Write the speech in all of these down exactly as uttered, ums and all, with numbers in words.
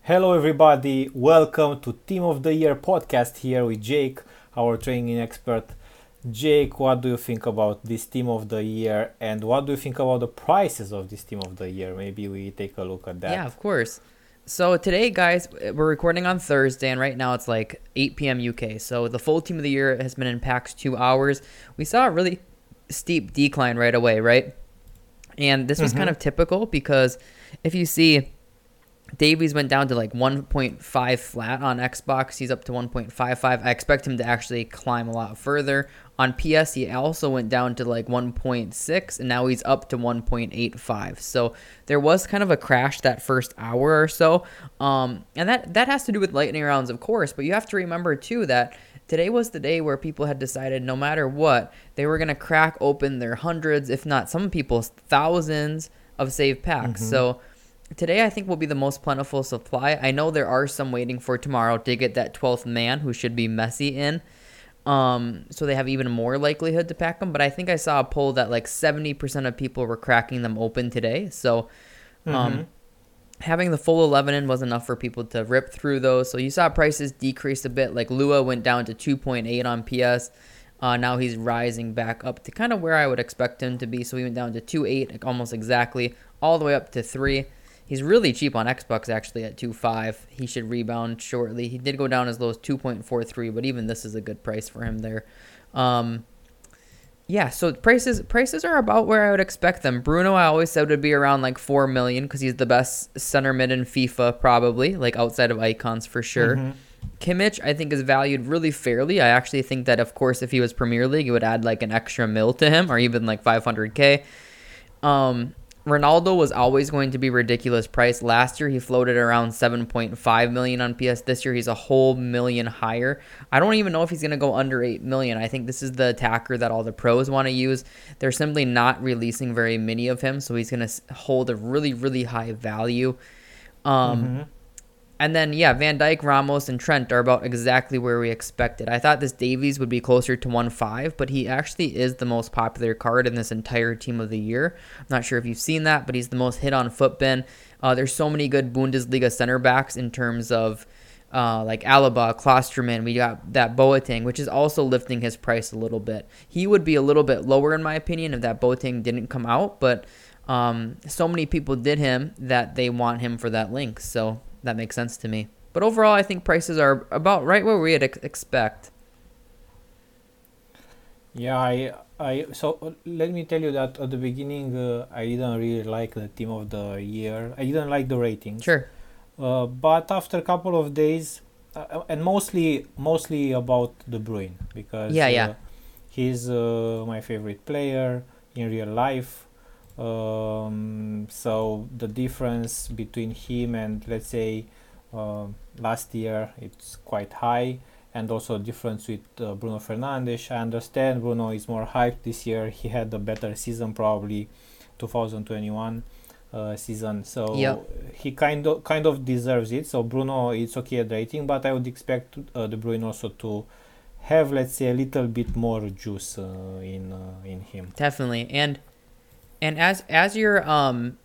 Hello, everybody. Welcome to Team of the Year podcast here with Jake, our training expert. Jake, what do you think about this Team of the Year and what do you think about the prices of this Team of the Year? Maybe we take a look at Yeah, that. of course. So today, guys, we're recording on Thursday, and right now it's like eight p.m. U K. So the full team of the year has been in packs two hours. We saw a really steep decline right away, right? And this was kind Mm-hmm. of typical because if you see, Davies went down to like one point five flat on Xbox. He's up to one point five five. I expect him to actually climb a lot further. On P S, he also went down to like one point six, and now he's up to one point eight five. So there was kind of a crash that first hour or so. Um, and that, that has to do with lightning rounds, of course. But you have to remember, too, that today was the day where people had decided no matter what, they were going to crack open their hundreds, if not some people's thousands of save packs. Mm-hmm. So today, I think, will be the most plentiful supply. I know there are some waiting for tomorrow to get that twelfth man who should be Messi in. Um, so they have even more likelihood to pack them. But I think I saw a poll that like seventy percent of people were cracking them open today. So Mm-hmm. um, having the full eleven in was enough for people to rip through those. So you saw prices decrease a bit. Like Lua went down to two point eight on P S. Uh, now he's rising back up to kind of where I would expect him to be. So he went down to two point eight, like almost exactly, all the way up to three. He's really cheap on Xbox, actually, at two point five. He should rebound shortly. He did go down as low as two point four three, but even this is a good price for him there. Um, yeah, so prices prices are about where I would expect them. Bruno, I always said would be around like four million because he's the best center mid in FIFA, probably, like outside of icons for sure. Mm-hmm. Kimmich, I think, is valued really fairly. I actually think that, of course, if he was Premier League, it would add like an extra mil to him or even like five hundred K. Um, Ronaldo was always going to be ridiculous price. Last year, he floated around seven point five million on P S. This year, he's a whole million higher. I don't even know if he's going to go under eight million. I think this is the attacker that all the pros want to use. They're simply not releasing very many of him, so he's going to hold a really, really high value. Um, Mm-hmm. and then, yeah, Van Dijk, Ramos, and Trent are about exactly where we expected. I thought this Davies would be closer to one point five, but he actually is the most popular card in this entire team of the year. I'm not sure if you've seen that, but he's the most hit on footbin. Uh, there's so many good Bundesliga center backs in terms of uh, like Alaba, Klosterman. We got that Boateng, which is also lifting his price a little bit. He would be a little bit lower, in my opinion, if that Boateng didn't come out, but um, so many people did him that they want him for that link. So that makes sense to me. But overall, I think prices are about right where we'd ex- expect. Yeah, I, I, so uh, let me tell you that at the beginning, uh, I didn't really like the Team of the Year. I didn't like the ratings. Sure. Uh, but after a couple of days, uh, and mostly mostly about De Bruyne because Yeah, uh, yeah. he's uh, my favorite player in real life. Um, so the difference between him and let's say uh, last year it's quite high, and also difference with uh, Bruno Fernandes. I understand Bruno is more hyped this year. He had a better season probably, twenty twenty-one uh, season. So Yep. he kind of kind of deserves it. So Bruno, it's okay at rating, but I would expect uh, De Bruyne also to have, let's say, a little bit more juice uh, in uh, in him. Definitely. And and as as you're um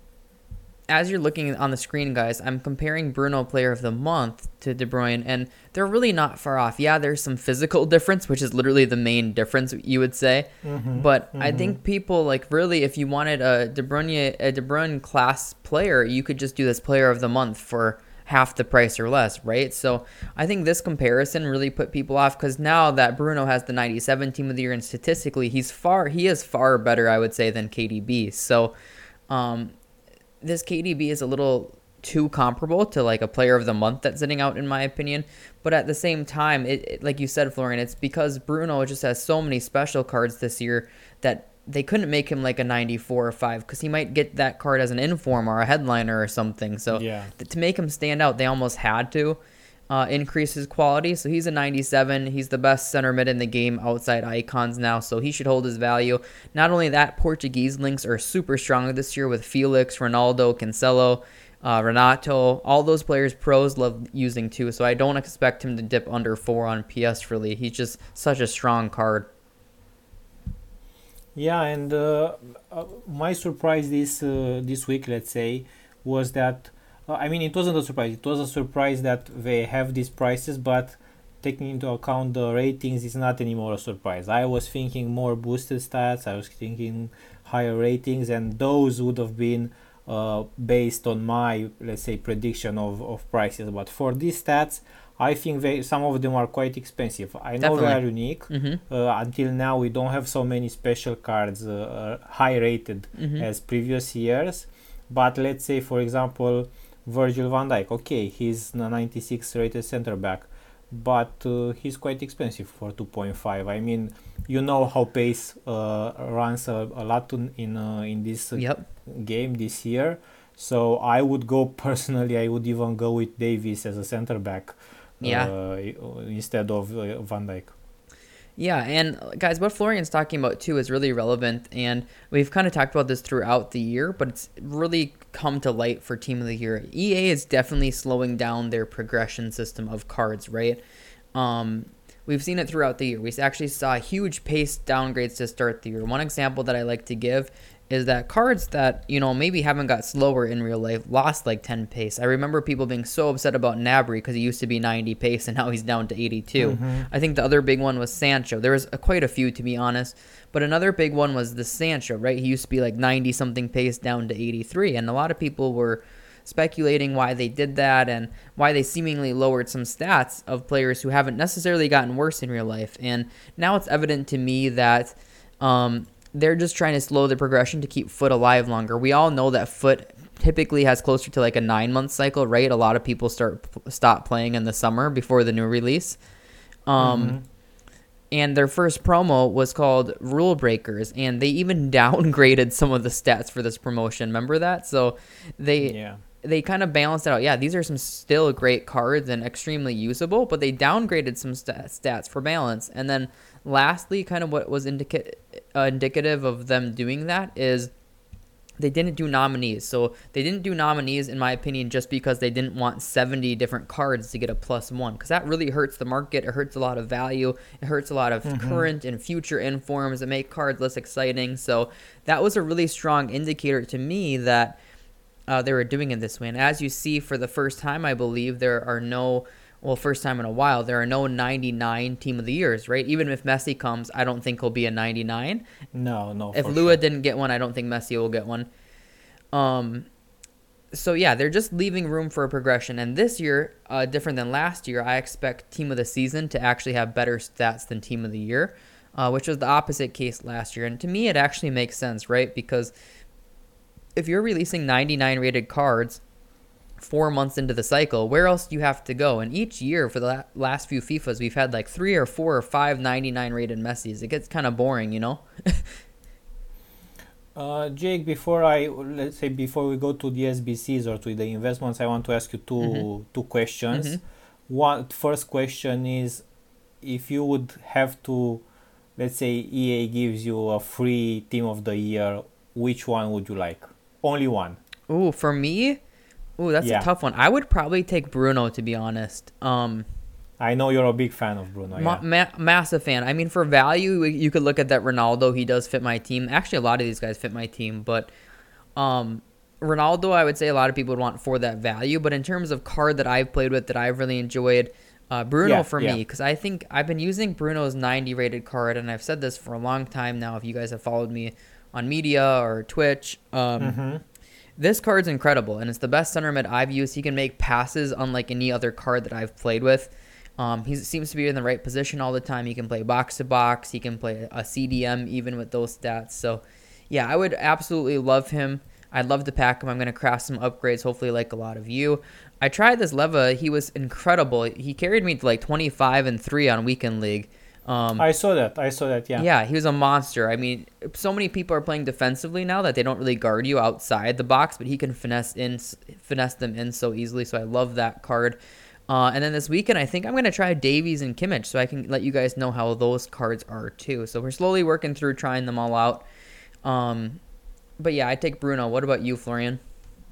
as you're looking on the screen, guys, I'm comparing Bruno Player of the Month to De Bruyne, and they're really not far off. Yeah, there's some physical difference, which is literally the main difference, you would say. Mm-hmm. But I Mm-hmm. think people, like, really, if you wanted a De Bruyne, a De Bruyne class player, you could just do this Player of the Month for half the price or less, right? So I think this comparison really put people off because now that Bruno has the ninety-seven team of the year, and statistically, he's far, he is far better, I would say, than K D B. So, um, this K D B is a little too comparable to like a player of the month that's sitting out, in my opinion. But at the same time, it, it like you said, Florian, it's because Bruno just has so many special cards this year that they couldn't make him like a ninety-four or five because he might get that card as an inform or a headliner or something. So Yeah. th- to make him stand out, they almost had to uh, increase his quality. So he's a ninety-seven. He's the best center mid in the game outside icons now, so he should hold his value. Not only that, Portuguese links are super strong this year with Felix, Ronaldo, Cancelo, uh, Renato. All those players pros love using too, so I don't expect him to dip under four on P S really. He's just such a strong card. Yeah, and uh, uh, my surprise this uh, this week, let's say, was that Uh, I mean, it wasn't a surprise. It was a surprise that they have these prices, but taking into account the ratings, it's not anymore a surprise. I was thinking more boosted stats. I was thinking higher ratings, and those would have been uh, based on my, let's say, prediction of, of prices. But for these stats, I think they, some of them are quite expensive. I know they are Definitely. unique. Mm-hmm. Uh, until now, we don't have so many special cards uh, uh, high rated Mm-hmm. as previous years. But let's say, for example, Virgil van Dijk. Okay, he's a ninety-six rated center back, but uh, he's quite expensive for two point five. I mean, you know how pace uh, runs a, a lot in in, uh, in this uh, Yep. game this year. So I would go personally. I would even go with Davies as a center back Yeah. uh, instead of uh, Van Dijk. Yeah, and uh, guys, what Florian's talking about too is really relevant, and we've kind of talked about this throughout the year, but it's really come to light for Team of the Year. E A is definitely slowing down their progression system of cards, right? Um, we've seen it throughout the year. We actually saw huge pace downgrades to start the year. One example that I like to give is that cards that, you know, maybe haven't got slower in real life lost like ten pace. I remember people being so upset about Nabry because he used to be ninety pace and now he's down to eighty-two. Mm-hmm. I think the other big one was Sancho. There was a, quite a few, to be honest. But another big one was the Sancho, right? He used to be like ninety something pace down to eighty-three. And a lot of people were speculating why they did that and why they seemingly lowered some stats of players who haven't necessarily gotten worse in real life. And now it's evident to me that um, they're just trying to slow the progression to keep Foot alive longer. We all know that Foot typically has closer to like a nine month cycle, right? A lot of people start stop playing in the summer before the new release. Um, Mm-hmm. And their first promo was called Rule Breakers, and they even downgraded some of the stats for this promotion. Remember that? So they Yeah. they kind of balanced it out. Yeah, these are some still great cards and extremely usable, but they downgraded some st- stats for balance. And then lastly, kind of what was indica- uh, indicative of them doing that is they didn't do nominees. So they didn't do nominees, in my opinion, just because they didn't want seventy different cards to get a plus one, because that really hurts the market. It hurts a lot of value. It hurts a lot of Mm-hmm. current and future informs that make cards less exciting. So that was a really strong indicator to me that uh, they were doing it this way. And as you see, for the first time, I believe there are no, well, first time in a while, there are no ninety-nine Team of the Years, right? Even if Messi comes, I don't think he'll be a ninety-nine. No, no. If For Lua sure. didn't get one, I don't think Messi will get one. Um, so yeah, they're just leaving room for a progression. And this year, uh, different than last year, I expect Team of the Season to actually have better stats than Team of the Year, uh, which was the opposite case last year. And to me, it actually makes sense, right? Because if you're releasing ninety-nine rated cards four months into the cycle, where else do you have to go? And each year for the la- last few FIFAs, we've had like three or four or five ninety-nine rated Messis. It gets kind of boring, you know? Uh, Jake, before I let's say before we go to the S B Cs or to the investments, I want to ask you two Mhm. two questions. Mhm. One first question is, if you would have to, let's say E A gives you a free team of the year, which one would you like? Only one. Ooh, for me, ooh, that's Yeah, a tough one. I would probably take Bruno, to be honest. Um, I know you're a big fan of Bruno. ma- Yeah. ma- massive fan. I mean, for value, you could look at that Ronaldo. He does fit my team. Actually, a lot of these guys fit my team, but um, Ronaldo, I would say a lot of people would want for that value. But in terms of card that I've played with that I've really enjoyed, uh, Bruno Yeah, for yeah. me, because I think I've been using Bruno's ninety rated card, and I've said this for a long time now. If you guys have followed me on media or Twitch, um, Mm-hmm. this card's incredible, and it's the best center mid I've used. He can make passes unlike any other card that I've played with. Um, he seems to be in the right position all the time. He can play box to box. He can play a C D M even with those stats. So, yeah, I would absolutely love him. I'd love to pack him. I'm going to craft some upgrades, hopefully like a lot of you. I tried this Leva. He was incredible. He carried me to like twenty-five and three on Weekend League. Um, I saw that. I saw that. Yeah. yeah, he was a monster. I mean, so many people are playing defensively now that they don't really guard you outside the box, but he can finesse in, finesse them in so easily. So I love that card. Uh, and then this weekend, I think I'm going to try Davies and Kimmich so I can let you guys know how those cards are too. So we're slowly working through trying them all out. Um, but yeah, I take Bruno. What about you, Florian?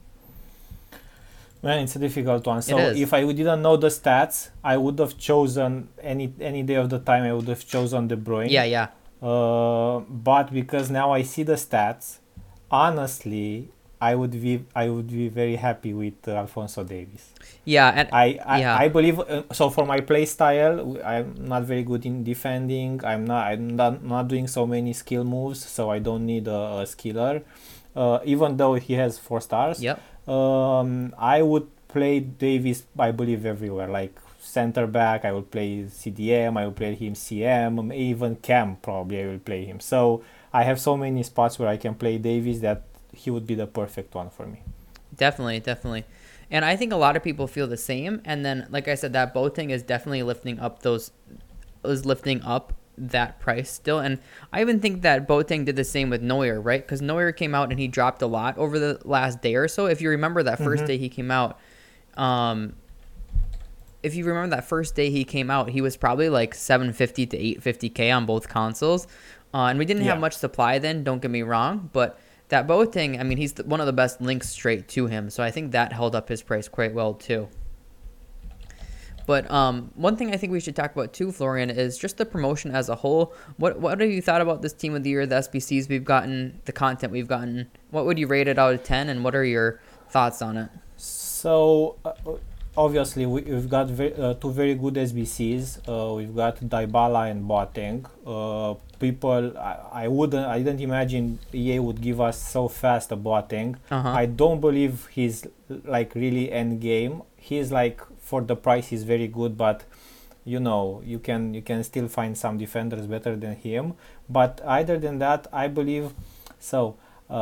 Man, it's a difficult one. So is. if I didn't know the stats, I would have chosen any any day of the time. I would have chosen De Bruyne. Yeah, yeah. Uh, but because now I see the stats, honestly, I would be I would be very happy with uh, Alphonso Davies. Yeah, and I, I, yeah, I believe uh, so. For my play style, I'm not very good in defending. I'm not I'm not, not doing so many skill moves, so I don't need a, a skiller. Uh, even though he has four stars, yep. um, I would play Davis. I believe everywhere, like center back. I would play C D M. I would play him C M. Even Cam probably I will play him. So I have so many spots where I can play Davis that he would be the perfect one for me. Definitely, definitely. And I think a lot of people feel the same. And then, like I said, that Boateng is definitely lifting up those, is lifting up that price still. And I even think that Boateng did the same with Neuer, right? Because Neuer came out and he dropped a lot over the last day or so. If you remember that first Mm-hmm. day he came out, um, if you remember that first day he came out, he was probably like seven fifty to eight fifty K on both consoles. Uh, and we didn't have Yeah. much supply then, don't get me wrong, but that Boateng, I mean, he's the, one of the best links straight to him, so I think that held up his price quite well too. But um, one thing I think we should talk about too, Florian, is just the promotion as a whole. What what have you thought about this team of the year, the S B Cs we've gotten, the content we've gotten? What would you rate it out of ten, and what are your thoughts on it? So uh, obviously we, we've got ve- uh, two very good S B Cs. Uh, we've got Dybala and Boateng. Uh, people, I, I wouldn't, I didn't imagine E A would give us so fast a Boateng. Uh-huh. I don't believe he's like really end game. He's like for the price he's very good, but you know you can you can still find some defenders better than him. But other than that, I believe so.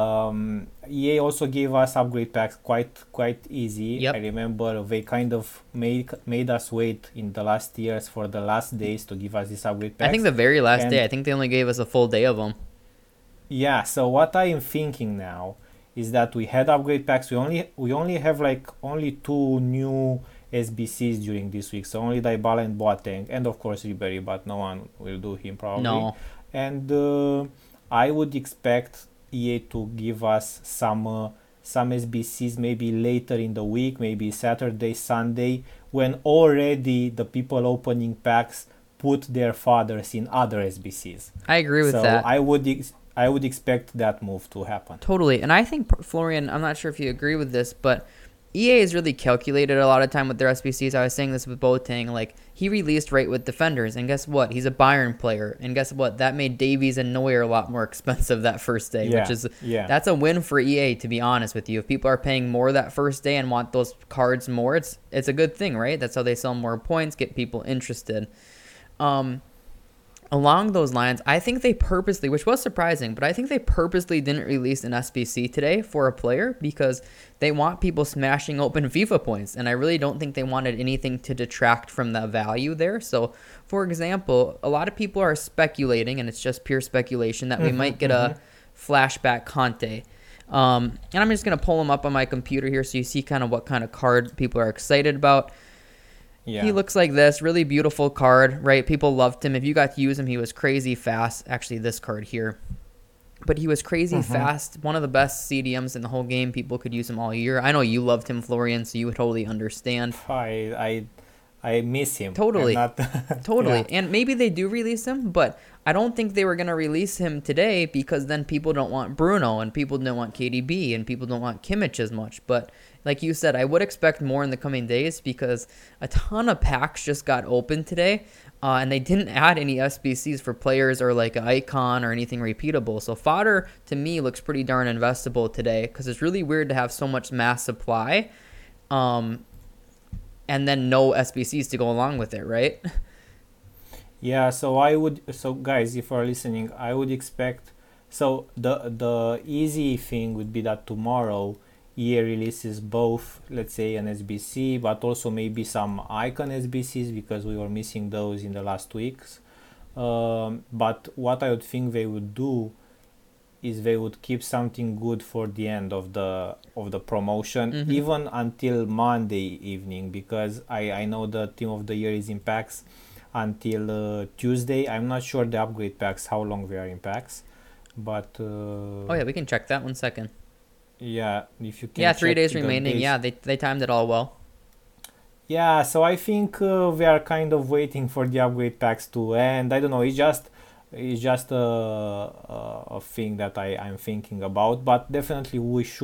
Um, E A also gave us upgrade packs quite quite easy. Yep. I remember they kind of made made us wait in the last years for the last days to give us these upgrade packs. I think the very last And day, I think they only gave us a full day of them. yeah, so what I am thinking now is that we had upgrade packs. We only we only have like only two new S B Cs during this week. So only Dybala and Boateng, and of course Ribery, but no one will do him probably. No. And uh, I would expect E A to give us some uh, some S B Cs maybe later in the week, maybe Saturday, Sunday, when already the people opening packs put their fathers in other S B Cs. I agree with so that. I would ex- I would expect that move to happen. Totally. And I think, Florian, I'm not sure if you agree with this, but E A is really calculated a lot of time with their S B Cs. I was saying this with Boateng. Like, he released right with defenders, and guess what? He's a Bayern player. And guess what? That made Davies and Neuer a lot more expensive that first day, Yeah, which is, yeah. that's a win for E A, to be honest with you. If people are paying more that first day and want those cards more, it's it's a good thing, right? That's how they sell more points, get people interested. Um, along those lines, I think they purposely, which was surprising, but I think they purposely didn't release an S B C today for a player because they want people smashing open FIFA points. And I really don't think they wanted anything to detract from the value there. So, for example, a lot of people are speculating, and it's just pure speculation, that we Mhm, might get mhm. a flashback Conte. Um, and I'm just going to pull him up on my computer here so you see kind of what kind of card people are excited about. Yeah. He looks like this. Really beautiful card, right? People loved him. If you got to use him, he was crazy fast. Actually, this card here. But he was crazy Mhm. fast. One of the best C D Ms in the whole game. People could use him all year. I know you loved him, Florian, so you would totally understand. I I I miss him. Totally. I'm not Totally. Yeah. And maybe they do release him, but I don't think they were going to release him today because then people don't want Bruno and people don't want K D B and people don't want Kimmich as much. But like you said, I would expect more in the coming days because a ton of packs just got opened today. Uh, and they didn't add any S B Cs for players or like an icon or anything repeatable. So fodder to me looks pretty darn investable today because it's really weird to have so much mass supply. Um, and then no S B Cs to go along with it, right? Yeah, so I would so guys, if you're listening, I would expect so the the easy thing would be that tomorrow E A releases both, let's say an S B C, but also maybe some icon S B Cs because we were missing those in the last weeks. Um, but what I would think they would do is they would keep something good for the end of the of the promotion, Mhm. even until Monday evening, because I I know the team of the year is in packs until uh, Tuesday. I'm not sure the upgrade packs how long they are in packs, but uh, Oh yeah, we can check that one second. yeah, if you can Yeah, three check days the remaining. days. Yeah, they they timed it all well. Yeah, so I think uh, we are kind of waiting for the upgrade packs to end. I don't know. It's just it's just a, a, a thing that I I'm thinking about. But definitely we should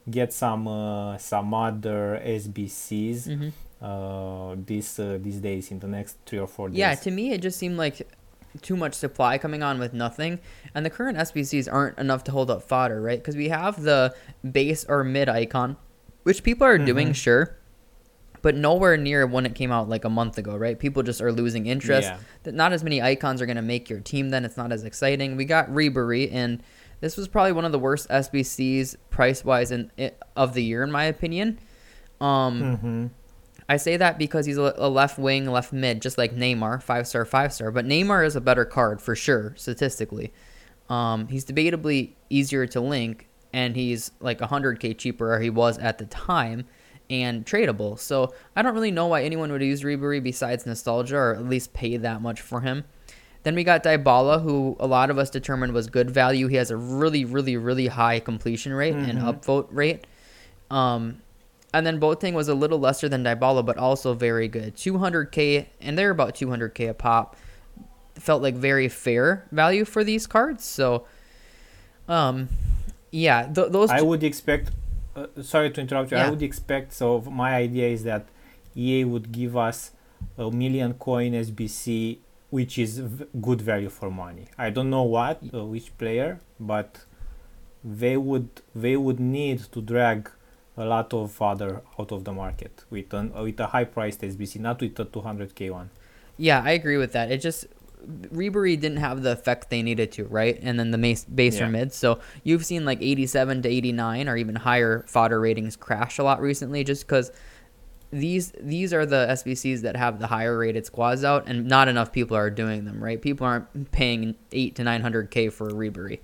get some uh, some other S B Cs Mm-hmm. uh, these uh, these days in the next three or four Yeah, days. to me, it just seemed like too much supply coming on with nothing. And the current S B Cs aren't enough to hold up fodder, right? Because we have the base or mid icon, which people are doing, Mm-hmm. sure, but nowhere near when it came out like a month ago, right? People just are losing interest. Yeah. That not as many icons are going to make your team then. It's not as exciting. We got Rebury, and this was probably one of the worst S B Cs price-wise in, i of the year, in my opinion. Um, Mm-hmm. I say that because he's a a left wing, left mid, just like Neymar, five star, five star. But Neymar is a better card for sure, statistically. Um, he's debatably easier to link, and he's like one hundred k cheaper, or he was at the time, and tradable. So I don't really know why anyone would use Ribery besides nostalgia, or at least pay that much for him. Then we got Dybala, who a lot of us determined was good value. He has a really, really, really high completion rate and Mm-hmm. upvote rate. Um, and then Boateng was a little lesser than Dybala, but also very good. two hundred k, and they're about two hundred k a pop. Felt like very fair value for these cards. So, um, yeah, th- those. I Two, would expect. Uh, sorry to interrupt you. I yeah, would expect. So my idea is that E A would give us a million coin S B C, which is v- good value for money. I don't know what, uh, which player, but they would they would need to drag a lot of other out of the market with an uh, with a high priced S B C, not with a two hundred k one. yeah, I agree with that. It just Ribery didn't have the effect they needed to, right? And then the base, base or Yeah. mid. So you've seen like eighty-seven to eighty-nine or even higher fodder ratings crash a lot recently, just because these these are the S B Cs that have the higher rated squads out, and not enough people are doing them, right? People aren't paying eight to nine hundred k for a Ribery.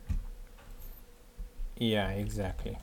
Yeah, exactly.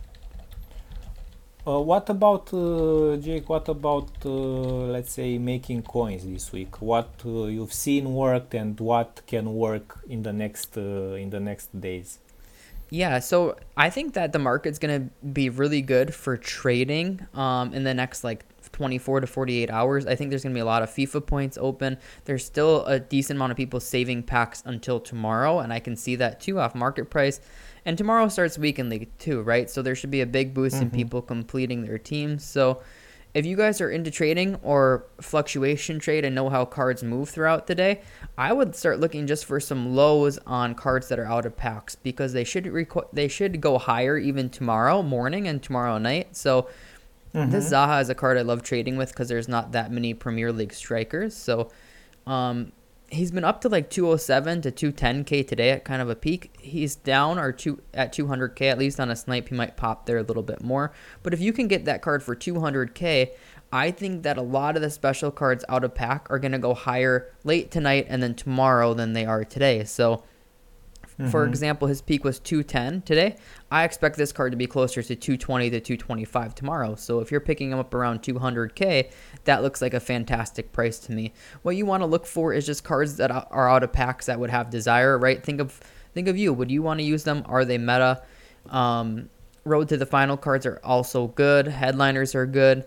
Uh, what about uh, Jake? What about uh, let's say making coins this week? What uh, you've seen worked and what can work in the next uh, in the next days? Yeah, so I think that the market's going to be really good for trading um, in the next like twenty-four to forty-eight hours. I think there's going to be a lot of FIFA points open. There's still a decent amount of people saving packs until tomorrow, and I can see that too off market price. And tomorrow starts weekend league too, right? So there should be a big boost in Mm-hmm. people completing their teams. So if you guys are into trading or fluctuation trade and know how cards move throughout the day, I would start looking just for some lows on cards that are out of packs, because they should requ- they should go higher even tomorrow morning and tomorrow night. So this Mm-hmm. Zaha is a card I love trading with because there's not that many Premier League strikers. So um, he's been up to like two oh seven to two ten k today at kind of a peak. He's down or two at two hundred k, at least on a snipe. He might pop there a little bit more. But if you can get that card for two hundred k, I think that a lot of the special cards out of pack are going to go higher late tonight and then tomorrow than they are today. So for Mm-hmm. example, his peak was two ten today. I expect this card to be closer to two twenty to two twenty-five tomorrow. So if you're picking him up around two hundred k, that looks like a fantastic price to me. What you want to look for is just cards that are out of packs that would have desire, right? Think of think of you. Would you want to use them? Are they meta? Um, Road to the Final cards are also good. Headliners are good.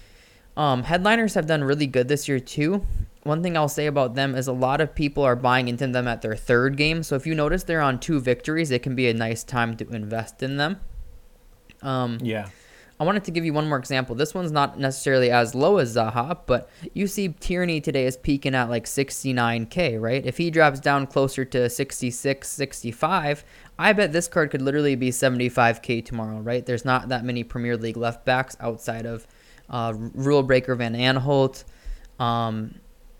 Um, headliners have done really good this year too. One thing I'll say about them is a lot of people are buying into them at their third game. So if you notice they're on two victories, it can be a nice time to invest in them. Um, Yeah. I wanted to give you one more example. This one's not necessarily as low as Zaha, but you see Tierney today is peaking at like sixty-nine k, right? If he drops down closer to sixty-six, sixty-five, I bet this card could literally be seventy-five k tomorrow, right? There's not that many Premier League left backs outside of uh, Rule Breaker Van Aanholt. Um,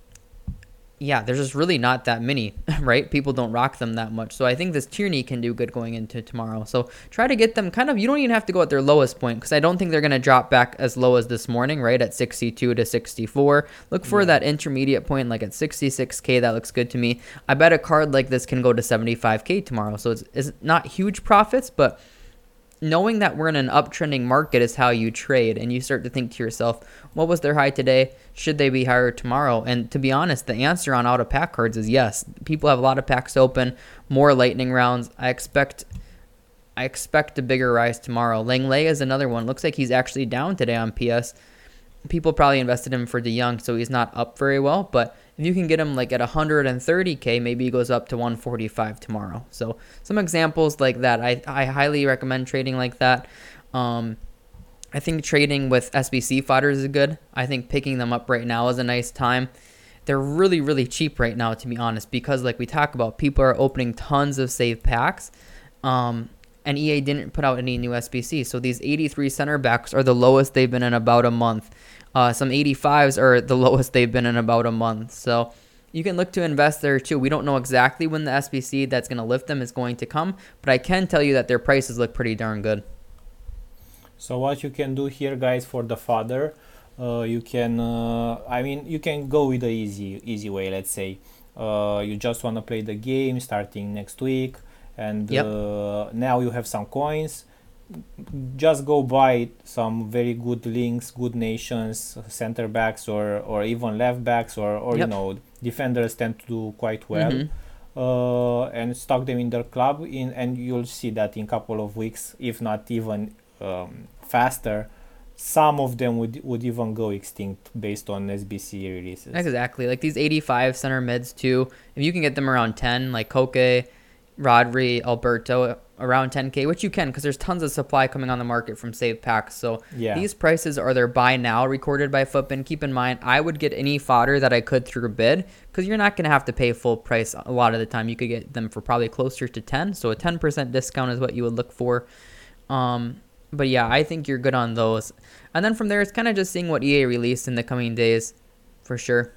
yeah, there's just really not that many, right? People don't rock them that much. So I think this Tierney can do good going into tomorrow. So try to get them kind of, you don't even have to go at their lowest point, because I don't think they're going to drop back as low as this morning, right? At sixty-two to sixty-four. Look for Yeah. that intermediate point, like at sixty-six k. That looks good to me. I bet a card like this can go to seventy-five k tomorrow. So it's, it's not huge profits, but knowing that we're in an uptrending market is how you trade, and you start to think to yourself, what was their high today? Should they be higher tomorrow? And to be honest, the answer on out of pack cards is yes. People have a lot of packs open, more lightning rounds. I expect I expect a bigger rise tomorrow. Langley is another one. Looks like he's actually down today on P S. People probably invested him for De Jong, so he's not up very well. But if you can get him like at one hundred thirty k, maybe he goes up to one forty-five tomorrow. So some examples like that. I, I highly recommend trading like that. Um, I think trading with S B C fighters is good. I think picking them up right now is a nice time. They're really, really cheap right now, to be honest, because like we talk about, people are opening tons of save packs. Um, and E A didn't put out any new S B C. So these eighty-three center backs are the lowest they've been in about a month. Uh, some eighty-fives are the lowest they've been in about a month. So you can look to invest there too. We don't know exactly when the S B C that's going to lift them is going to come, but I can tell you that their prices look pretty darn good. So what you can do here, guys, for the fodder, uh, you can, uh, I mean, you can go with the easy, easy way. Let's say uh, you just want to play the game starting next week, and Yep. uh, now you have some coins. Just go buy some very good links, good nations, center backs, or or even left backs, or or you Yep. know, defenders tend to do quite well. Mhm. Uh, and stock them in their club, in and you'll see that in a couple of weeks, if not even um, faster, some of them would would even go extinct based on S B C releases. Exactly. Like these eighty-five center mids too. If you can get them around ten, like Koke, Rodri, Alberto, around ten K, which you can because there's tons of supply coming on the market from save packs. So Yeah. these prices are their buy now recorded by Footbin. Keep in mind, I would get any fodder that I could through a bid because you're not going to have to pay full price a lot of the time. You could get them for probably closer to ten. So a ten percent discount is what you would look for. Um, but yeah, I think you're good on those. And then from there, it's kind of just seeing what E A released in the coming days for sure.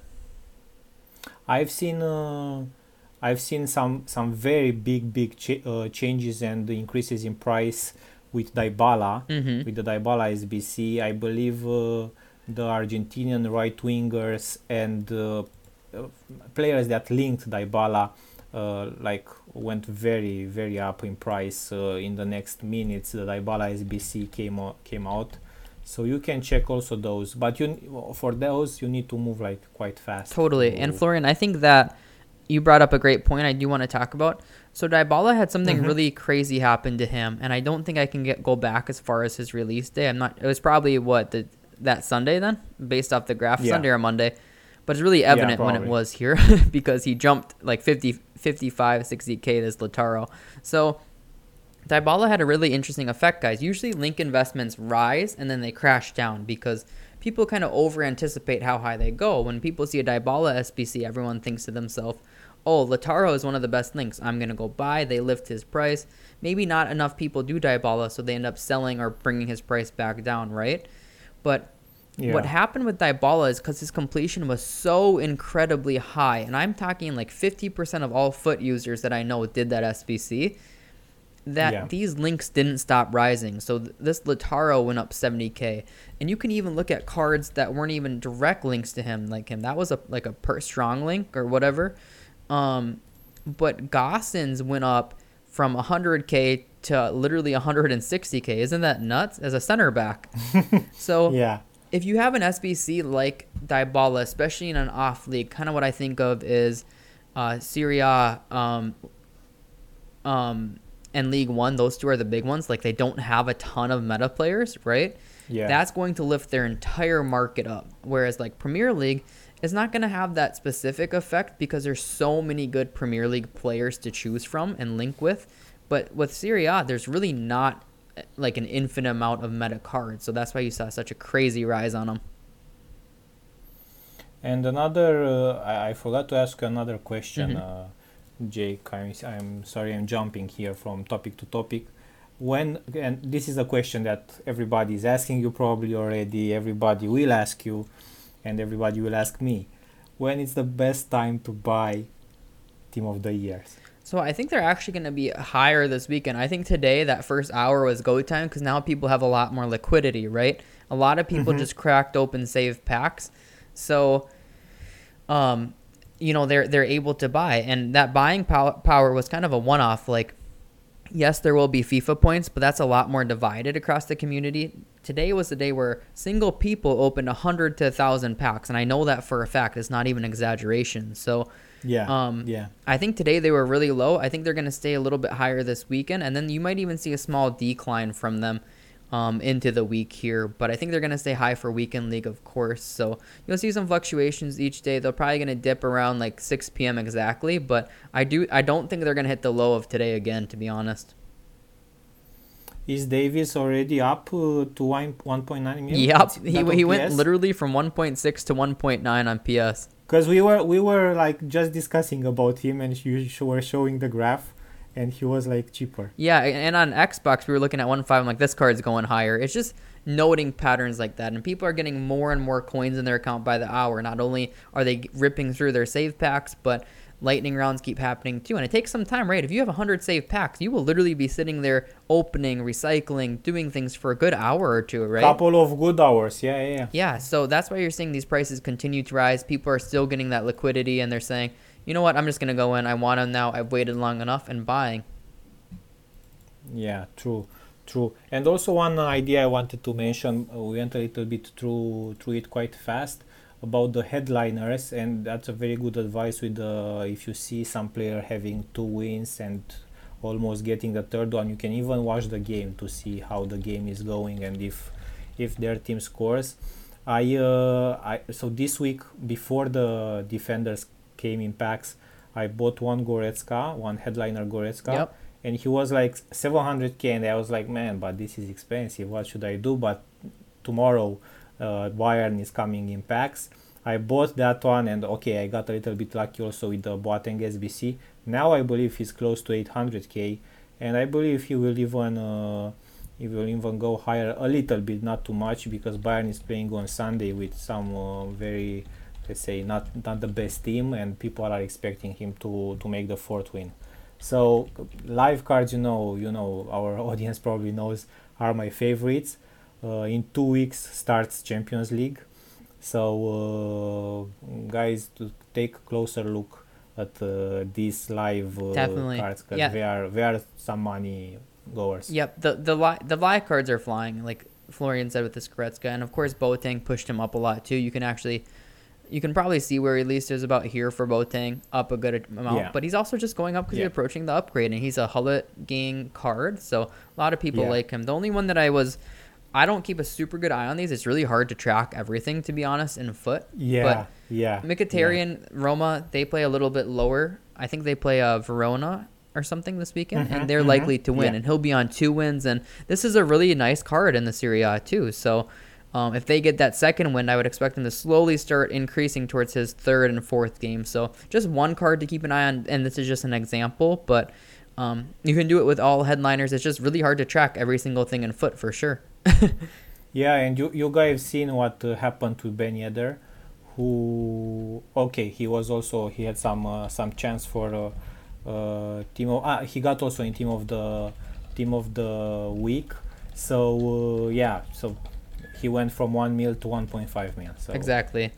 I've seen uh, I've seen some some very big big ch- uh, changes and increases in price with Dybala, Mm-hmm. with the Dybala S B C. I believe uh, the Argentinian right wingers and uh, uh, players that linked Dybala uh, like went very very up in price. Uh, in the next minutes, the Dybala S B C came o- came out. So you can check also those, but you for those you need to move like quite fast. Totally. to- And Florian, I think that you brought up a great point I do want to talk about. So Dybala had something Mhm. really crazy happen to him, and I don't think I can get go back as far as his release day. I'm not. It was probably what the that Sunday then, based off the graph, Yeah. Sunday or Monday. But it's really evident when it probably. was here because he jumped like fifty, fifty-five, sixty K this Lautaro. So Dybala had a really interesting effect, guys. Usually link investments rise and then they crash down because people kind of over anticipate how high they go. When people see a Dybala S B C, everyone thinks to themselves, oh, Lautaro is one of the best links. I'm going to go buy. They lift his price. Maybe not enough people do Dybala, so they end up selling or bringing his price back down, right? But Yeah. what happened with Dybala is because his completion was so incredibly high, and I'm talking like fifty percent of all foot users that I know did that S B C, that Yeah. these links didn't stop rising. So th- this Lautaro went up seventy K, and you can even look at cards that weren't even direct links to him, like him. That was a like a per strong link or whatever. Um, but Gossens went up from one hundred K to literally one hundred sixty K. Isn't that nuts? As a center back. So Yeah. if you have an S B C like Dybala, especially in an off league, kind of what I think of is uh, Serie A um, um, and League One. Those two are the big ones. Like they don't have a ton of meta players, right? Yeah. That's going to lift their entire market up. Whereas like Premier League is not going to have that specific effect because there's so many good Premier League players to choose from and link with. But with Serie A, there's really not like an infinite amount of meta cards. So that's why you saw such a crazy rise on them. And another, uh, I, I forgot to ask you another question, Mhm. uh, Jake. I'm, I'm sorry, I'm jumping here from topic to topic. When, and this is a question that everybody is asking you probably already, everybody will ask you, and everybody will ask me. When is the best time to buy Team of the Years? So I think they're actually going to be higher this weekend. I think today that first hour was go time because now people have a lot more liquidity, right? A lot of people Mhm. just cracked open save packs. So, um, you know, they're they're able to buy. And that buying pow- power was kind of a one-off. Like, yes, there will be FIFA points, but that's a lot more divided across the community. Today was the day where single people opened one hundred to one thousand packs. And I know that for a fact. It's not even exaggeration. So, Yeah. Um, yeah. I think today they were really low. I think they're going to stay a little bit higher this weekend, and then you might even see a small decline from them um, into the week here. But I think they're going to stay high for weekend league, of course. So you'll see some fluctuations each day. They're probably going to dip around like six p.m. exactly, but I do I don't think they're going to hit the low of today again, to be honest. Is Davis already up uh, to one one point nine mil? Yep, It's he that on he went P S? literally from one point six to one point nine on P S. Because we were we were like just discussing about him, and you sh- were showing the graph, and he was like cheaper. Yeah, and on Xbox we were looking at one point five. I'm like, this card's going higher. It's just noting patterns like that, and people are getting more and more coins in their account by the hour. Not only are they ripping through their save packs, but lightning rounds keep happening too, and it takes some time, right? If you have one hundred save packs, you will literally be sitting there opening, recycling, doing things for a good hour or two, right? Couple of good hours, yeah, yeah, yeah. Yeah, so that's why you're seeing these prices continue to rise. People are still getting that liquidity, and they're saying, you know what, I'm just going to go in. I want them now. I've waited long enough, and buying. Yeah, true, true. And also one idea I wanted to mention, uh, we went a little bit through through it quite fast about the headliners, and that's a very good advice with the if you see some player having two wins and almost getting the third one, you can even watch the game to see how the game is going and if if their team scores. I uh I so this week before the defenders came in packs, I bought one Goretzka, one headliner Goretzka. Yep. And he was like seven hundred k, and I was like, man, but this is expensive. What should I do? But tomorrow, uh, Bayern is coming in packs. I bought that one, and okay, I got a little bit lucky also with the Boateng S B C. Now I believe he's close to eight hundred k, and I believe he will even uh, he will even go higher a little bit, not too much, because Bayern is playing on Sunday with some uh, very, let's say, not not the best team, and people are expecting him to to make the fourth win. So live cards, you know, you know, our audience probably knows, are my favorites. Uh, in two weeks starts Champions League, so uh, guys, to take a closer look at uh, these live uh, Definitely. cards, because Yeah. they are they are some money goers. Yep, the the li- the live cards are flying, like Florian said with this Goretzka, and of course Boateng pushed him up a lot too. You can actually, you can probably see where at least is about here for Boateng, up a good amount, Yeah. but he's also just going up because Yeah. he's approaching the upgrade, and he's a Hullet gang card, so a lot of people Yeah. like him. The only one that I was, I don't keep a super good eye on these. It's really hard to track everything, to be honest, in foot. Yeah, But yeah. Mkhitaryan, Roma, they play a little bit lower. I think they play uh, Verona or something this weekend, Mhm, and they're mhm, likely to win. yeah. And he'll be on two wins, and this is a really nice card in the Serie A too. So um, if they get that second win, I would expect them to slowly start increasing towards his third and fourth game. So just one card to keep an eye on, and this is just an example, but um, you can do it with all headliners. It's just really hard to track every single thing in foot for sure. Yeah, and you you guys seen what uh, happened to Ben Yedder, who okay, he was also he had some uh, some chance for uh, uh, team of ah he got also in team of the team of the week. So uh, yeah, so he went from one mil to one point five mil. So Exactly.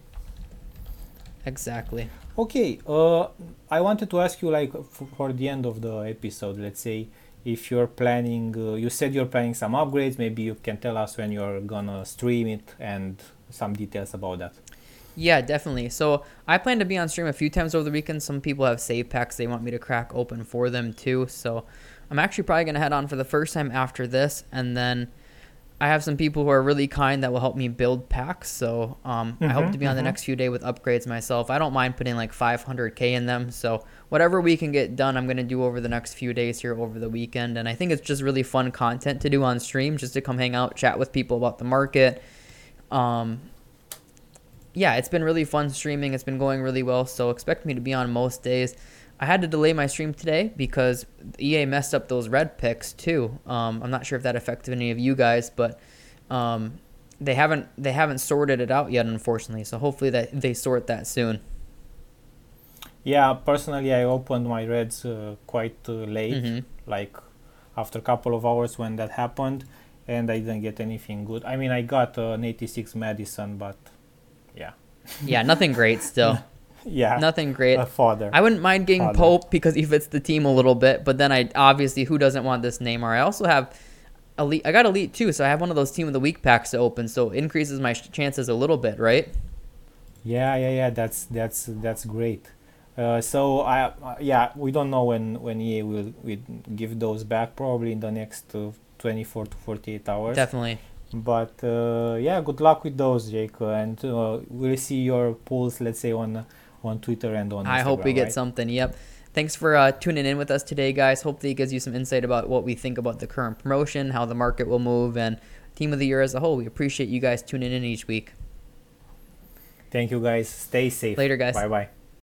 Exactly. okay, uh, I wanted to ask you like f- for the end of the episode, let's say if you're planning, uh, you said you're planning some upgrades. Maybe you can tell us when you're gonna stream it and some details about that. Yeah, definitely. So I plan to be on stream a few times over the weekend. Some people have save packs they want me to crack open for them too. So I'm actually probably going to head on for the first time after this. And then I have some people who are really kind that will help me build packs. So um, I hope Mhm, to be on the mhm. next few days with upgrades myself. I don't mind putting like five hundred K in them. So whatever we can get done, I'm going to do over the next few days here over the weekend. And I think it's just really fun content to do on stream, just to come hang out, chat with people about the market. Um, yeah, it's been really fun streaming. It's been going really well, so expect me to be on most days. I had to delay my stream today because E A messed up those red picks too. Um, I'm not sure if that affected any of you guys, but um, they haven't they haven't sorted it out yet, unfortunately. So hopefully that they sort that soon. Yeah, personally, I opened my reds uh, quite uh, late, hmm like after a couple of hours when that happened, and I didn't get anything good. I mean, I got uh, an eighty-six Madison, but yeah, Yeah, nothing great still. yeah, Nothing great. a fodder. I wouldn't mind getting Father. Pope because he fits the team a little bit, but then I obviously who doesn't want this Neymar? I also have elite. I got elite too, so I have one of those team of the week packs to open, so it increases my sh- chances a little bit, right? Yeah, yeah, yeah. That's that's that's great. Uh, so I uh, yeah, we don't know when when E A will will give those back. Probably in the next uh, twenty-four to forty-eight hours. Definitely. But uh, yeah, good luck with those, Jake. uh, And uh, we'll see your polls, let's say on on Twitter and on. I hope we Instagram, get right? something. Yep. Thanks for uh, tuning in with us today, guys. Hopefully it gives you some insight about what we think about the current promotion, how the market will move, and Team of the Year as a whole. We appreciate you guys tuning in each week. Thank you, guys. Stay safe. Later, guys. Bye bye.